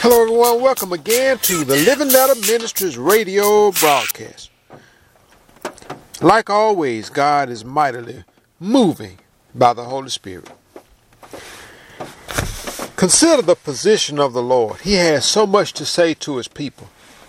Hello everyone, welcome again to the Living Letter Ministries radio broadcast. Like always, God is mightily moving by the Holy Spirit. Consider the position of the Lord. He has so much to say to his people.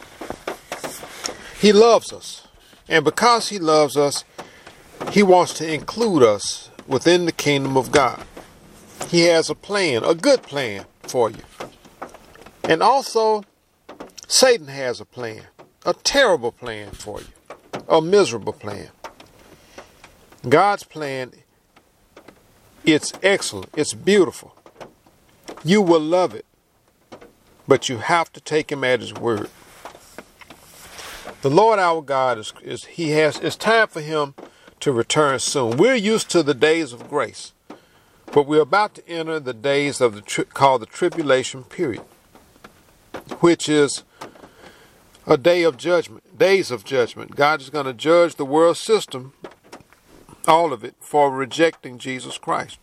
He loves us, and because he loves us, he wants to include us within the kingdom of God. He has a plan, a good plan for you. And also, Satan has a plan, a terrible plan for you, a miserable plan. God's plan, it's excellent, it's beautiful. You will love it, but you have to take him at his word. The Lord our God it's time for him to return soon. We're used to the days of grace, but we're about to enter the days of called the tribulation period, which is a day of judgment, days of judgment. God is going to judge the world system, all of it, for rejecting Jesus Christ.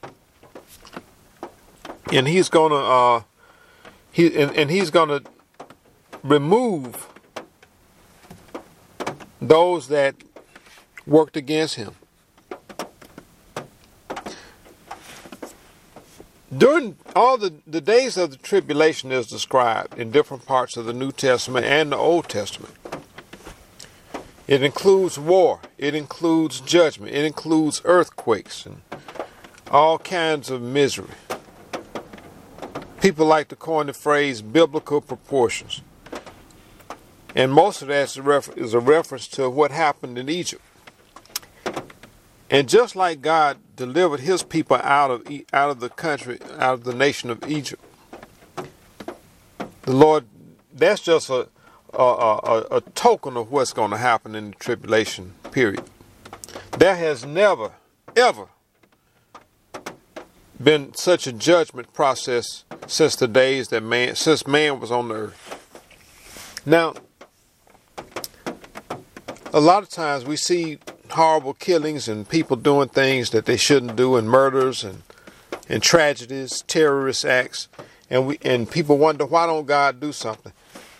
And he's going to he's going to remove those that worked against him. During all the days of the tribulation is described in different parts of the New Testament and the Old Testament. It includes war. It includes judgment. It includes earthquakes and all kinds of misery. People like to coin the phrase biblical proportions. And most of that is a reference to what happened in Egypt. And just like God delivered his people out of the country, out of the nation of Egypt, the Lord, that's just a token of what's going to happen in the tribulation period. There has never, ever been such a judgment process since the days since man was on the earth. Now, a lot of times we see horrible killings and people doing things that they shouldn't do, and murders and tragedies, terrorist acts, and people wonder, why don't God do something?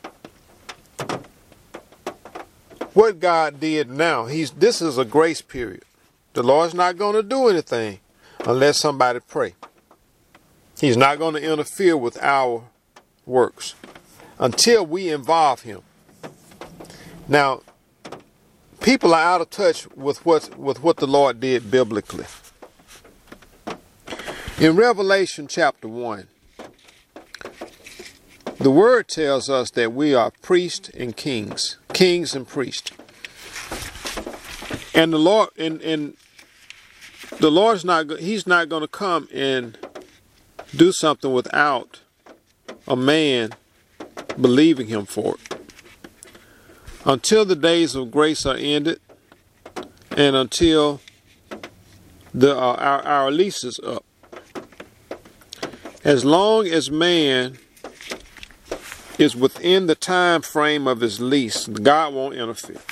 What God did now, this is a grace period. The Lord's not going to do anything unless somebody pray. He's not going to interfere with our works until we involve him. Now, people are out of touch with what the Lord did biblically. In Revelation chapter 1, the word tells us that we are priests and kings and priests. And the Lord's he's not going to come and do something without a man believing him for it. Until the days of grace are ended, and until our lease is up. As long as man is within the time frame of his lease, God won't interfere.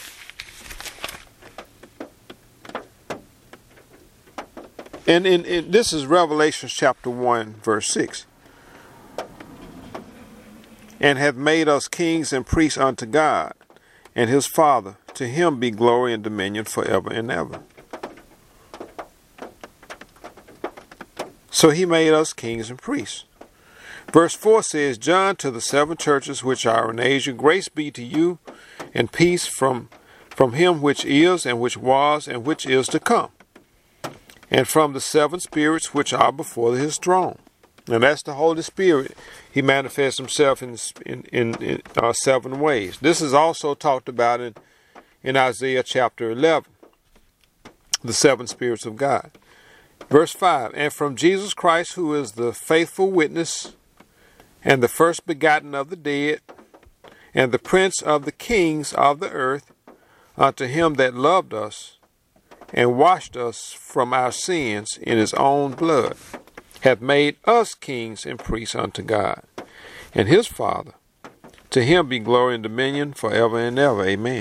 And this is Revelation chapter 1, verse 6. And have made us kings and priests unto God and his Father. To him be glory and dominion forever and ever. So he made us kings and priests. Verse 4 says, John, to the 7 churches which are in Asia, grace be to you and peace from him which is and which was and which is to come, and from the 7 spirits which are before his throne. And that's the Holy Spirit. He manifests himself in 7 ways. This is also talked about in Isaiah chapter 11, the 7 spirits of God. Verse 5, and from Jesus Christ, who is the faithful witness and the first begotten of the dead and the prince of the kings of the earth, unto him that loved us and washed us from our sins in his own blood, hath made us kings and priests unto God and his Father. To him be glory and dominion forever and ever. Amen.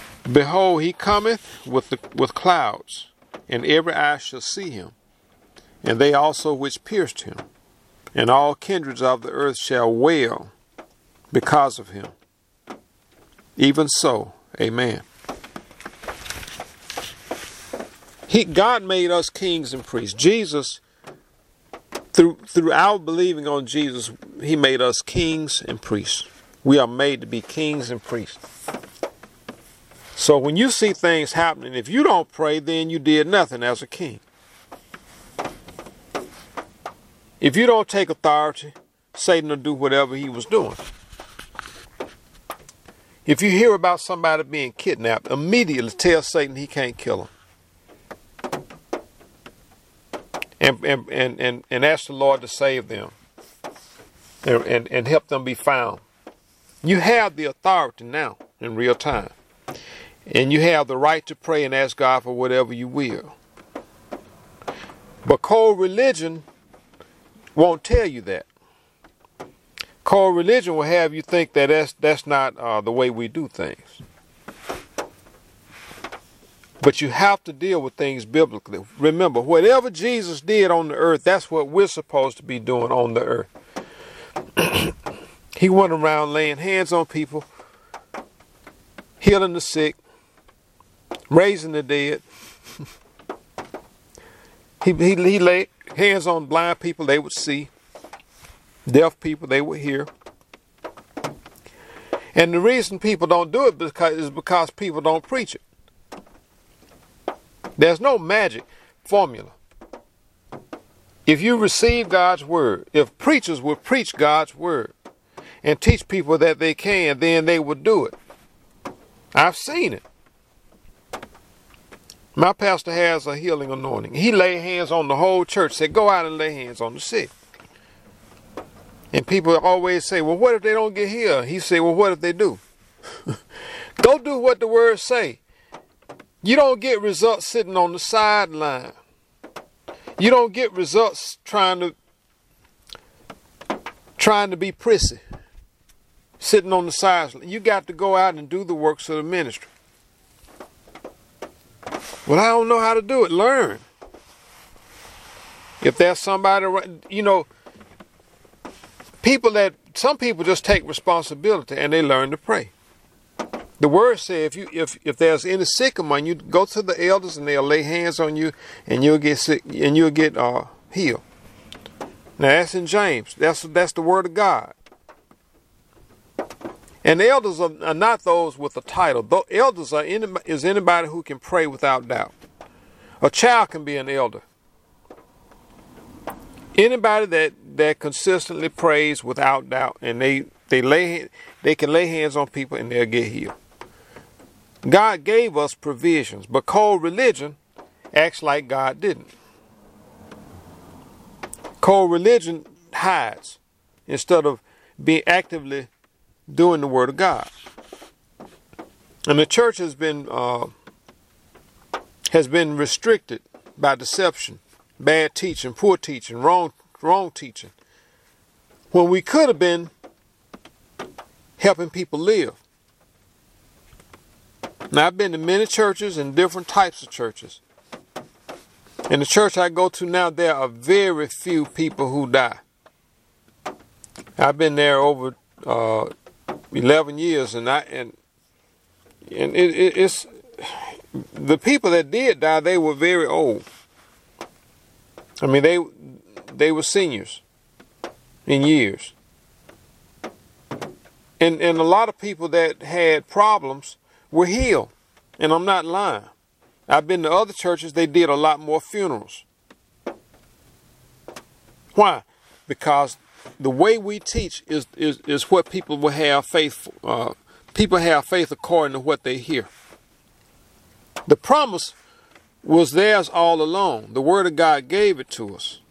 Behold, he cometh with clouds, and every eye shall see him, and they also which pierced him. And all kindreds of the earth shall wail because of him. Even so, amen. God made us kings and priests. Jesus, through our believing on Jesus, he made us kings and priests. We are made to be kings and priests. So when you see things happening, if you don't pray, then you did nothing as a king. If you don't take authority, Satan will do whatever he was doing. If you hear about somebody being kidnapped, immediately tell Satan he can't kill him. And ask the Lord to save them and help them be found. You have the authority now in real time. And you have the right to pray and ask God for whatever you will. But cold religion won't tell you that. Cold religion will have you think that that's not the way we do things. But you have to deal with things biblically. Remember, whatever Jesus did on the earth, that's what we're supposed to be doing on the earth. He went around laying hands on people, healing the sick, raising the dead. He laid hands on blind people, they would see. Deaf people, they would hear. And the reason people don't do it is because people don't preach it. There's no magic formula. If you receive God's word, if preachers would preach God's word and teach people that they can, then they would do it. I've seen it. My pastor has a healing anointing. He laid hands on the whole church, said, go out and lay hands on the sick. And people always say, well, what if they don't get healed? He said, well, what if they do? Go do what the words say. You don't get results sitting on the sideline. You don't get results trying to be prissy, sitting on the sideline. You got to go out and do the works of the ministry. Well, I don't know how to do it. Learn. If there's somebody, some people just take responsibility and they learn to pray. The word says if there's any sick among you, go to the elders and they'll lay hands on you and you'll get sick and you'll get healed. Now that's in James. That's the word of God. And the elders are not those with a title. The elders is anybody who can pray without doubt. A child can be an elder. Anybody that consistently prays without doubt, and they can lay hands on people and they'll get healed. God gave us provisions, but cold religion acts like God didn't. Cold religion hides instead of being actively doing the word of God. And the church has been restricted by deception, bad teaching, poor teaching, wrong teaching, when we could have been helping people live. Now, I've been to many churches and different types of churches. In the church I go to now, there are very few people who die. I've been there over 11 years, and it's the people that did die. They were very old. I mean, they were seniors in years, and a lot of people that had problems were healed, and I'm not lying. I've been to other churches, they did a lot more funerals. Why? Because the way we teach is what people will have faith. People have faith according to what they hear. The promise was theirs all along. The Word of God gave it to us.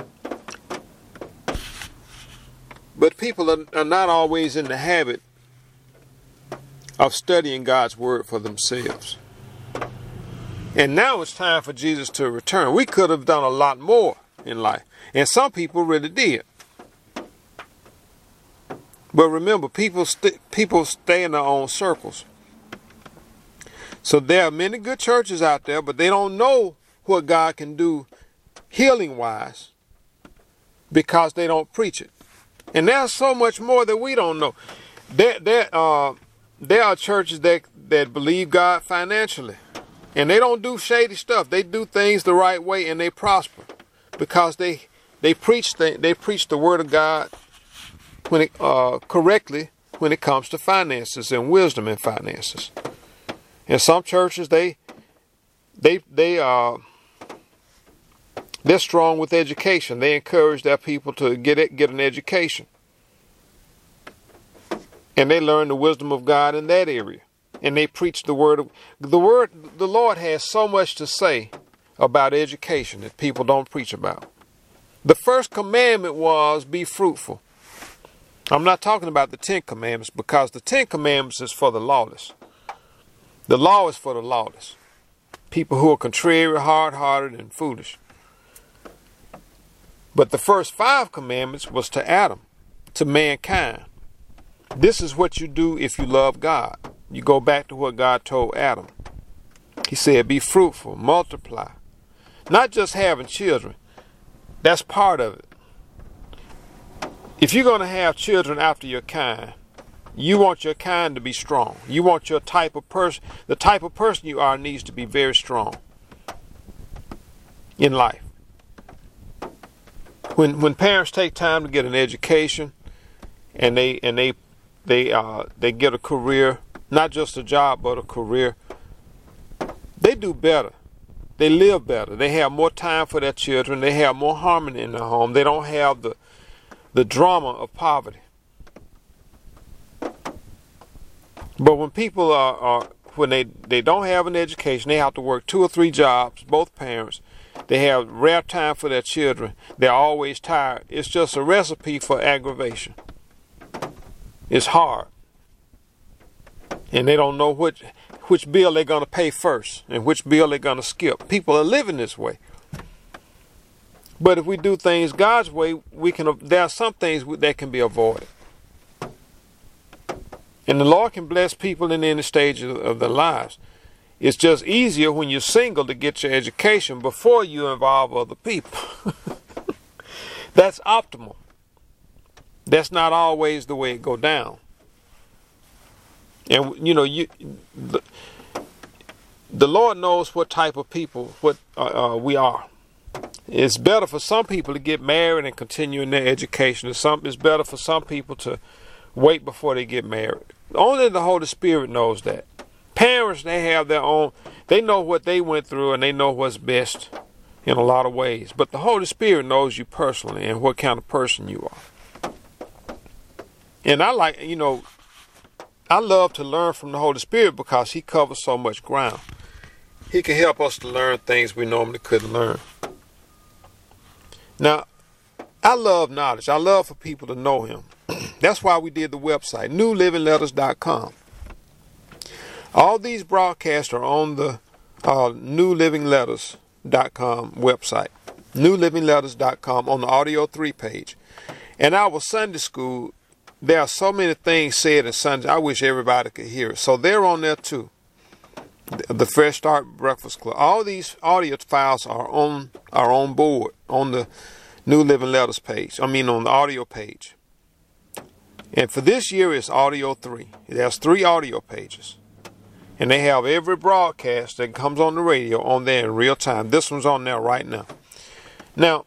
But people are not always in the habit of studying God's Word for themselves. And now it's time for Jesus to return. We could have done a lot more in life. And some people really did. But remember, people stay in their own circles. So there are many good churches out there, but they don't know what God can do healing wise, because they don't preach it. And there's so much more that we don't know. There are churches that believe God financially, and they don't do shady stuff. They do things the right way, and they prosper because they preach the word of God correctly when it comes to finances and wisdom in finances. And some churches they're strong with education. They encourage their people to get an education. And they learn the wisdom of God in that area. And they preach the word. The Lord has so much to say about education that people don't preach about. The first commandment was be fruitful. I'm not talking about the 10 commandments, because the 10 commandments is for the lawless. The law is for the lawless. People who are contrary, hard-hearted, and foolish. But the first 5 commandments was to Adam, to mankind. This is what you do if you love God. You go back to what God told Adam. He said, be fruitful, multiply. Not just having children. That's part of it. If you're going to have children after your kind, you want your kind to be strong. You want your type of person, the type of person you are needs to be very strong in life. When parents take time to get an education and they get a career, not just a job but a career, they do better. They live better. They have more time for their children. They have more harmony in their home. They don't have the drama of poverty. But when people when they don't have an education, they have to work 2 or 3 jobs, both parents. They have rare time for their children. They're always tired. It's just a recipe for aggravation. It's hard. And they don't know which bill they're going to pay first and which bill they're going to skip. People are living this way. But if we do things God's way, there are some things that can be avoided. And the Lord can bless people in any stage of their lives. It's just easier when you're single to get your education before you involve other people. That's optimal. That's not always the way it go down. And the Lord knows what type of people we are. It's better for some people to get married and continue in their education. It's better for some people to wait before they get married. Only the Holy Spirit knows that. Parents, they have their own, they know what they went through and they know what's best in a lot of ways. But the Holy Spirit knows you personally and what kind of person you are. And I love to learn from the Holy Spirit because He covers so much ground. He can help us to learn things we normally couldn't learn. Now, I love knowledge. I love for people to know Him. That's why we did the website, newlivingletters.com. All these broadcasts are on the newlivingletters.com website, newlivingletters.com, on the Audio 3 page. And our Sunday school, there are so many things said in Sunday, I wish everybody could hear it. So they're on there too. The Fresh Start Breakfast Club. All these audio files are on board on the New Living Letters page. On the audio page. And for this year, it's Audio 3. It has 3 audio pages. And they have every broadcast that comes on the radio on there in real time. This one's on there right now. Now,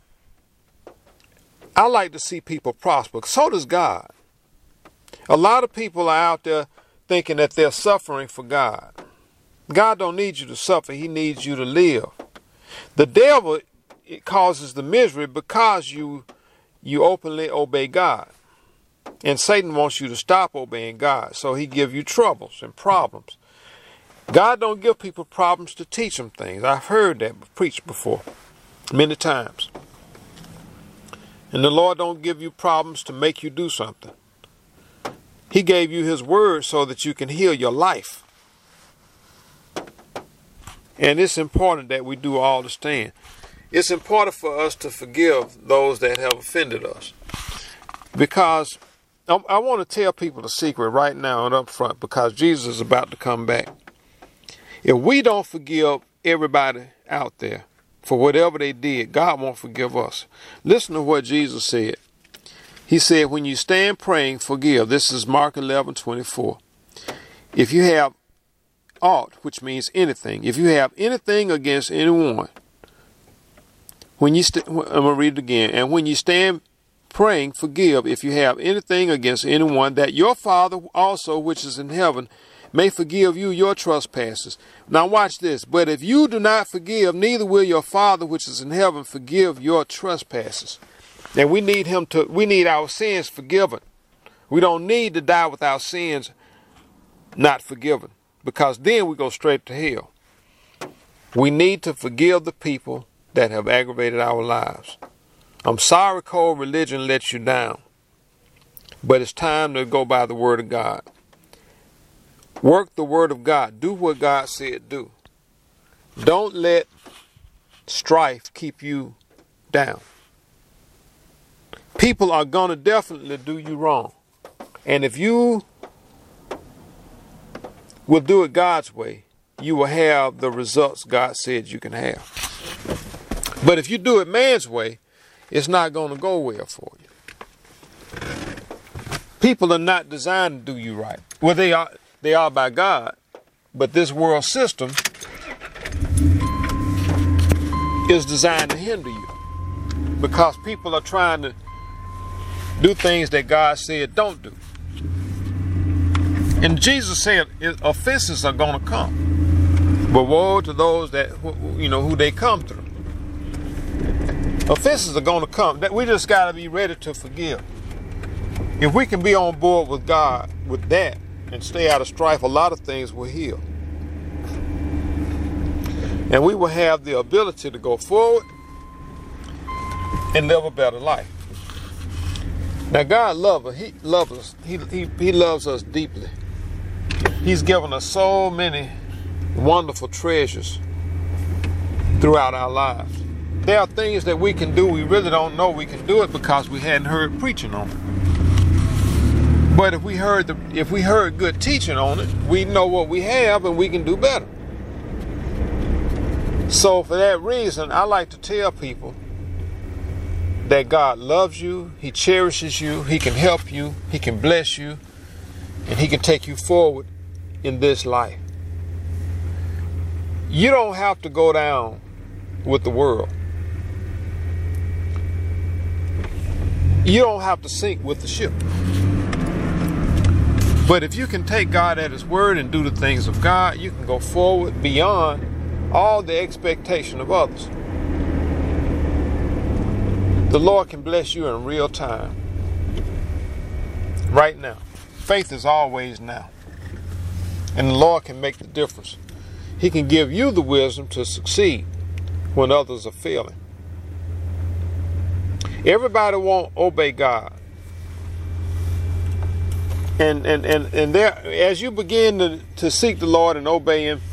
I like to see people prosper. So does God. A lot of people are out there thinking that they're suffering for God. God don't need you to suffer. He needs you to live. The devil, it causes the misery because you openly obey God. And Satan wants you to stop obeying God. So he gives you troubles and problems. God don't give people problems to teach them things. I've heard that preached before many times. And the Lord don't give you problems to make you do something. He gave you His word so that you can heal your life. And it's important that we do all the stand. It's important for us to forgive those that have offended us. Because I want to tell people the secret right now and up front, because Jesus is about to come back. If we don't forgive everybody out there, for whatever they did, God won't forgive us. Listen to what Jesus said. He said, when you stand praying, forgive. This is Mark 11:24. If you have aught, which means anything, if you have anything against anyone, I'm going to read it again. And when you stand praying, forgive if you have anything against anyone, that your Father also, which is in heaven, may forgive you your trespasses. Now watch this. But if you do not forgive, neither will your Father, which is in heaven, forgive your trespasses. And we need our sins forgiven. We don't need to die with our sins not forgiven, because then we go straight to hell. We need to forgive the people that have aggravated our lives. I'm sorry co-religion lets you down, but it's time to go by the word of God. Work the word of God. Do what God said do. Don't let strife keep you down. People are going to definitely do you wrong. And if you will do it God's way, you will have the results God said you can have. But if you do it man's way, it's not going to go well for you. People are not designed to do you right. Well, they are by God, but this world system is designed to hinder you, because people are trying to do things that God said don't do. And Jesus said offenses are going to come, but woe to those that who they come through. Offenses are going to come. That we just got to be ready to forgive. If we can be on board with God with that and stay out of strife, a lot of things will heal. And we will have the ability to go forward and live a better life. Now God loves us. He loves us. He loves us deeply. He's given us so many wonderful treasures throughout our lives. There are things that we can do. We really don't know we can do it because we hadn't heard preaching on it. But if we heard good teaching on it, we know what we have and we can do better. So for that reason, I like to tell people that God loves you, He cherishes you, He can help you, He can bless you, and He can take you forward in this life. You don't have to go down with the world. You don't have to sink with the ship. But if you can take God at His word and do the things of God, you can go forward beyond all the expectation of others. The Lord can bless you in real time. Right now. Faith is always now. And the Lord can make the difference. He can give you the wisdom to succeed when others are failing. Everybody won't obey God. And there, as you begin to seek the Lord and obey Him,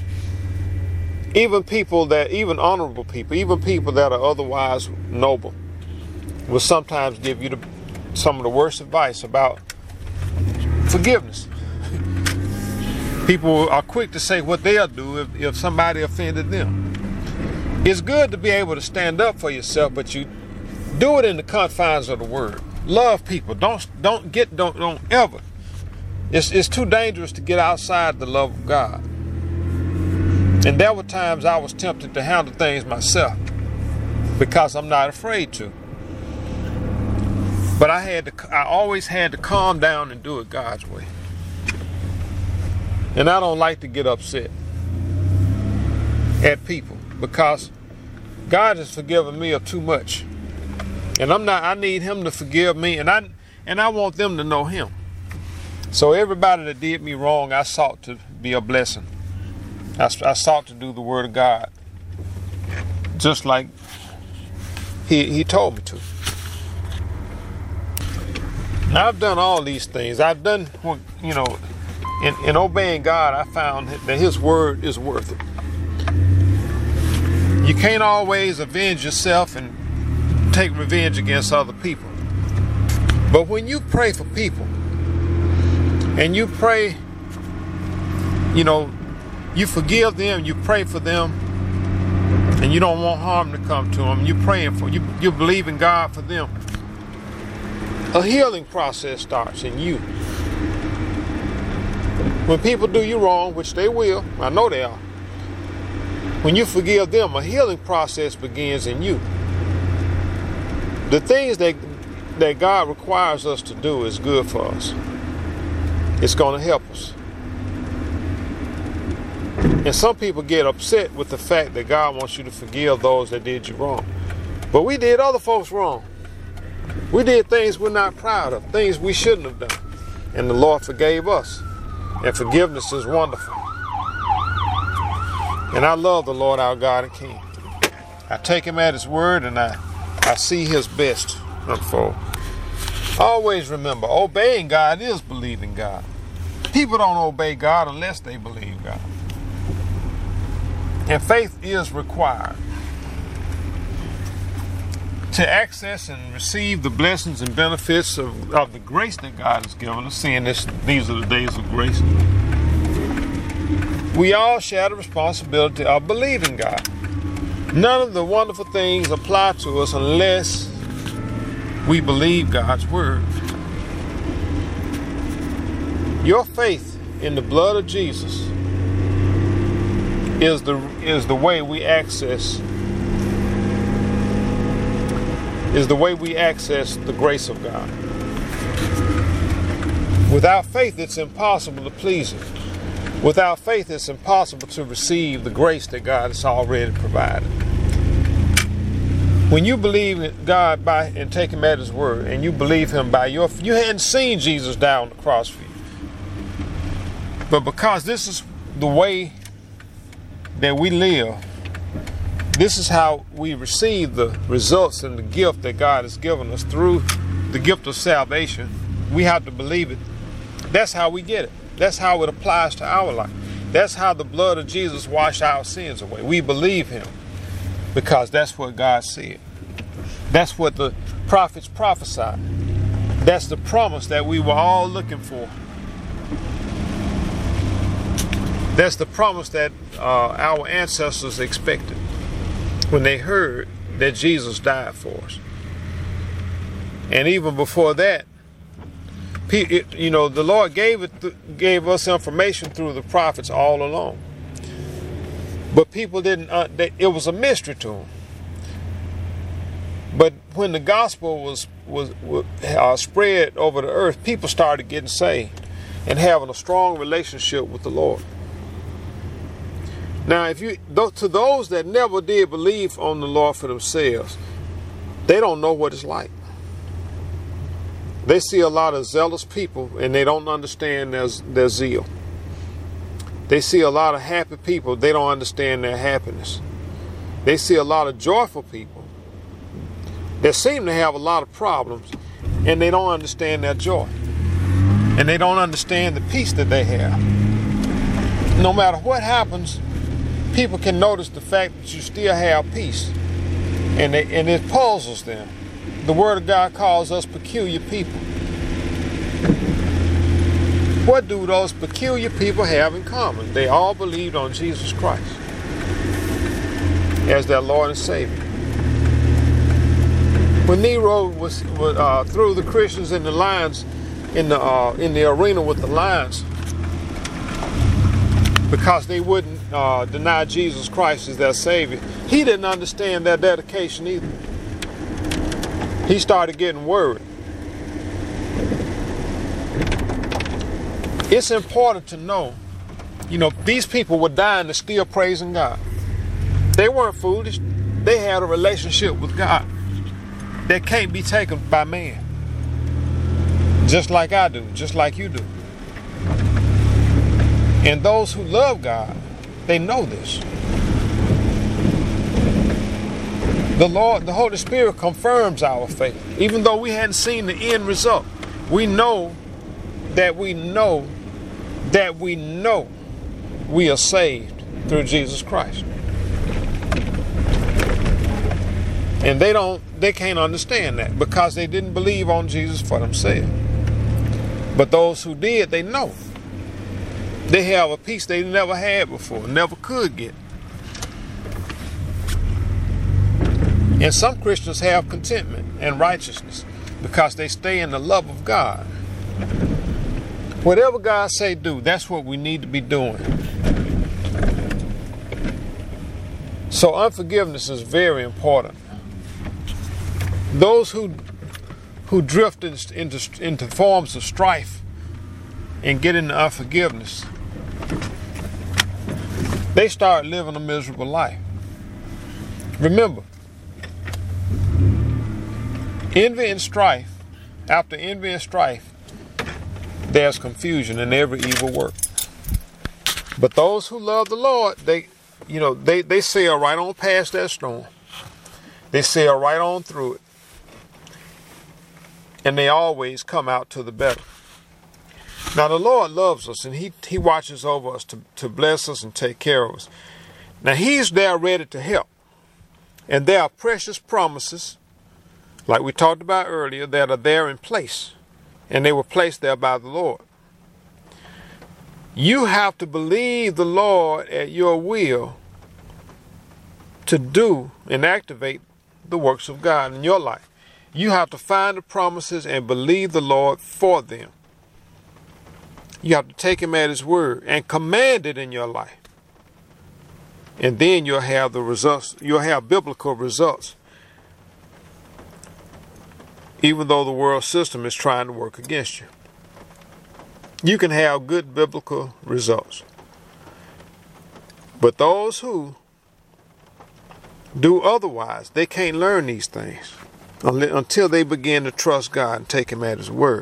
even honorable people, even people that are otherwise noble, will sometimes give you some of the worst advice about forgiveness. People are quick to say what they'll do if somebody offended them. It's good to be able to stand up for yourself, but you do it in the confines of the word. Love people. Don't ever. It's too dangerous to get outside the love of God. And there were times I was tempted to handle things myself because I'm not afraid to. But I always had to calm down and do it God's way. And I don't like to get upset at people because God has forgiven me of too much. And I need Him to forgive me, and I want them to know Him. So everybody that did me wrong, I sought to be a blessing. I sought to do the word of God just like He told me to. Now I've done all these things. I've done, in obeying God, I found that His word is worth it. You can't always avenge yourself and take revenge against other people. But when you pray for people and you pray, you forgive them, you pray for them, and you don't want harm to come to them, you're praying for you, you believe in God for them, a healing process starts in you. When people do you wrong, which they will, I know they are, when you forgive them, a healing process begins in you. The things that God requires us to do is good for us. It's going to help us. And some people get upset with the fact that God wants you to forgive those that did you wrong. But we did other folks wrong. We did things we're not proud of, things we shouldn't have done. And the Lord forgave us. And forgiveness is wonderful. And I love the Lord our God and King. I take him at his word, and I see his best unfold. Always remember, obeying God is believing God. People don't obey God unless they believe God. And faith is required to access and receive the blessings and benefits of the grace that God has given us, seeing these are the days of grace. We all share the responsibility of believing God. None of the wonderful things apply to us unless we believe God's word. Your faith in the blood of Jesus is the way we access the grace of God. Without faith, it's impossible to please him. Without faith, it's impossible to receive the grace that God has already provided. When you believe in God and take him at his word, and you believe him you hadn't seen Jesus die on the cross for you. But because this is the way that we live, this is how we receive the results and the gift that God has given us through the gift of salvation. We have to believe it. That's how we get it. That's how it applies to our life. That's how the blood of Jesus washed our sins away. We believe him because that's what God said. That's what the prophets prophesied. That's the promise that we were all looking for. That's the promise that our ancestors expected when they heard that Jesus died for us. And even before that, the Lord gave us information through the prophets all along. But people didn't. It was a mystery to them. But when the gospel was spread over the earth, people started getting saved and having a strong relationship with the Lord. Now, to those that never did believe on the Lord for themselves, they don't know what it's like. They see a lot of zealous people and they don't understand their zeal. They see a lot of happy people, they don't understand their happiness. They see a lot of joyful people that seem to have a lot of problems and they don't understand their joy. And they don't understand the peace that they have. No matter what happens, people can notice the fact that you still have peace. And it puzzles them. The Word of God calls us peculiar people. What do those peculiar people have in common? They all believed on Jesus Christ as their Lord and Savior. When Nero was threw the Christians in the lions in the arena with the lions because they wouldn't deny Jesus Christ as their Savior, he didn't understand their dedication either. He started getting worried. It's important to know, these people were dying and still praising God. They weren't foolish. They had a relationship with God that can't be taken by man. Just like I do, just like you do. And those who love God, they know this. The Holy Spirit confirms our faith. Even though we hadn't seen the end result, we know that we are saved through Jesus Christ. And they can't understand that because they didn't believe on Jesus for themselves. But those who did, they know. They have a peace they never had before, never could get. And some Christians have contentment and righteousness because they stay in the love of God. Whatever God say do, that's what we need to be doing. So unforgiveness is very important. Those who drift into forms of strife and get into unforgiveness, they start living a miserable life. Remember, envy and strife, after envy and strife, there's confusion in every evil work. But those who love the Lord, they sail right on past that storm. They sail right on through it. And they always come out to the better. Now the Lord loves us, and He watches over us to bless us and take care of us. Now He's there ready to help. And there are precious promises, like we talked about earlier, that are there in place. And they were placed there by the Lord. You have to believe the Lord at your will to do and activate the works of God in your life. You have to find the promises and believe the Lord for them. You have to take Him at His word and command it in your life. And then you'll have the results. You'll have biblical results. Even though the world system is trying to work against you. You can have good biblical results. But those who do otherwise, they can't learn these things until they begin to trust God and take Him at His word.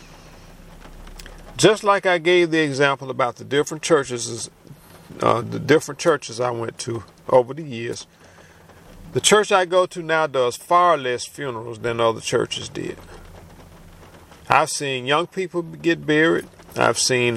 Just like I gave the example about the different churches I went to over the years, the church I go to now does far less funerals than other churches did. I've seen young people get buried. I've seen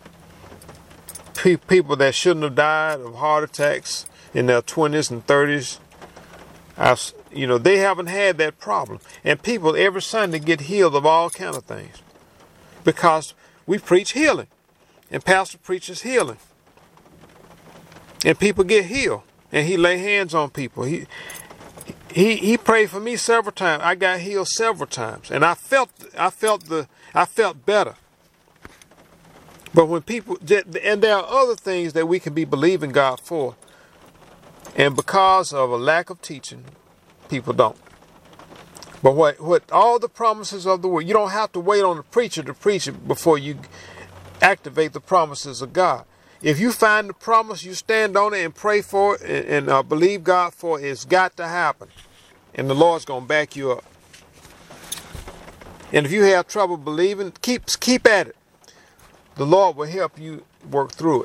people that shouldn't have died of heart attacks in their 20s and 30s. They haven't had that problem. And people every Sunday get healed of all kind of things. Because we preach healing. And pastor preaches healing. And people get healed. And he lay hands on people. He prayed for me several times. I got healed several times. And I felt better. But when people, and there are other things that we can be believing God for. And because of a lack of teaching, people don't. But what all the promises of the word, you don't have to wait on the preacher to preach it before you activate the promises of God. If you find the promise, you stand on it and pray for it and believe God for it. It's got to happen. And the Lord's going to back you up. And if you have trouble believing, keep at it. The Lord will help you work through it.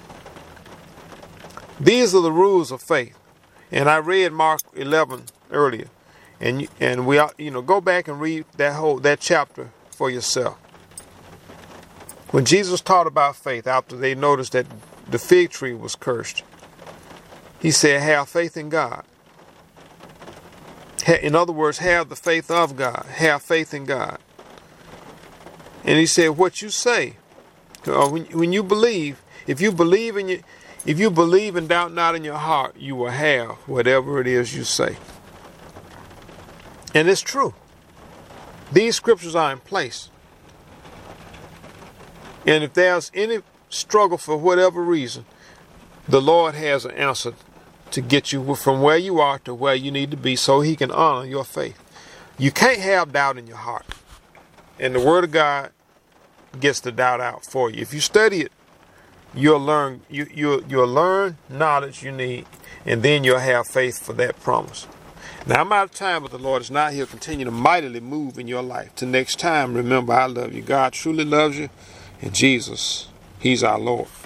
These are the rules of faith. And I read Mark 11 earlier. And we go back and read that chapter for yourself. When Jesus taught about faith after they noticed that the fig tree was cursed, He said, have faith in God. In other words, have the faith of God. Have faith in God. And He said, what you say, when you believe, if you believe and doubt not in your heart, you will have whatever it is you say. And it's true. These scriptures are in place. And if there's any struggle for whatever reason, the Lord has an answer to get you from where you are to where you need to be so He can honor your faith. You can't have doubt in your heart. And the Word of God gets the doubt out for you. If you study it, you'll learn knowledge you need, and then you'll have faith for that promise. Now, I'm out of time, but the Lord is not. He'll continue to mightily move in your life. Till next time, remember, I love you. God truly loves you. And Jesus, He's our Lord.